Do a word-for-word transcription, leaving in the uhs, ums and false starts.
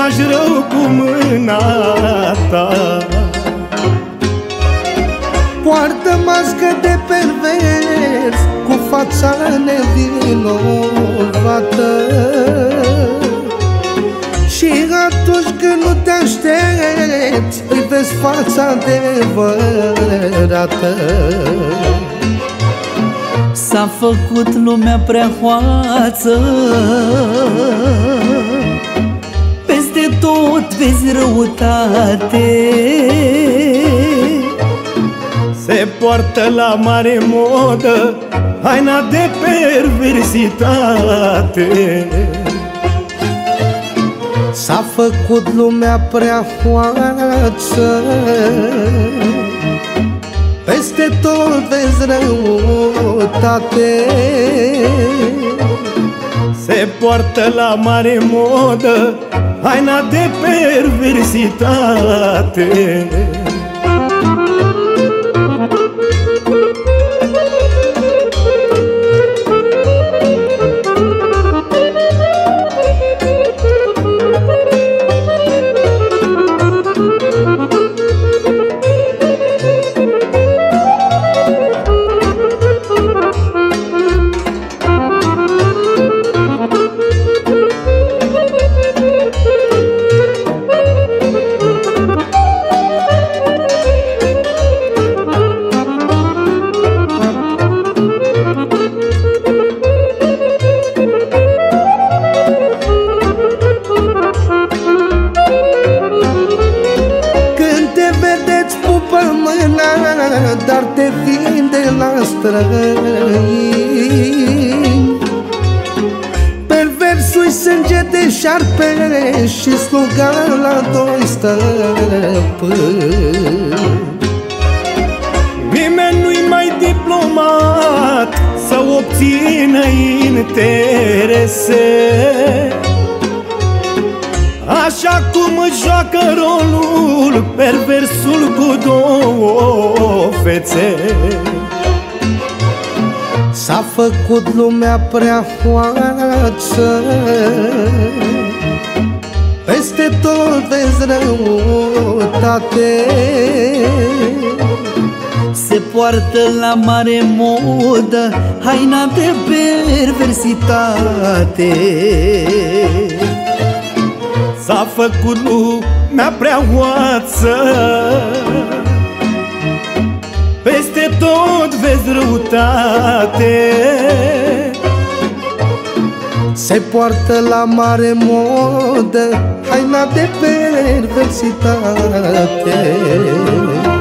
faci rău cu mâna ta. Poartă mască de pervers, cu fața nevinovată, și atunci când nu te aștepți, îi vezi fața adevărată. S-a făcut lumea prea hoață, peste tot vezi răutate. Se poartă la mare modă haina de perversitate. S-a făcut lumea prea hoață, peste tot vezi răutate. Se poartă la mare modă haina de perversitate. Dar te vinde la străini. Perversul-i sânge de șarpe și sluga la doi stăpâni. Nimeni nu-i mai diplomat să obțină interese, așa cum își joacă rolul perversul cu două fețe. S-a făcut lumea prea hoață, peste tot vezi răutate. Se poartă la mare modă haina de perversitate. S-a făcut lumea prea hoață, peste tot vezi răutate. Se poartă la mare modă haina de perversitate.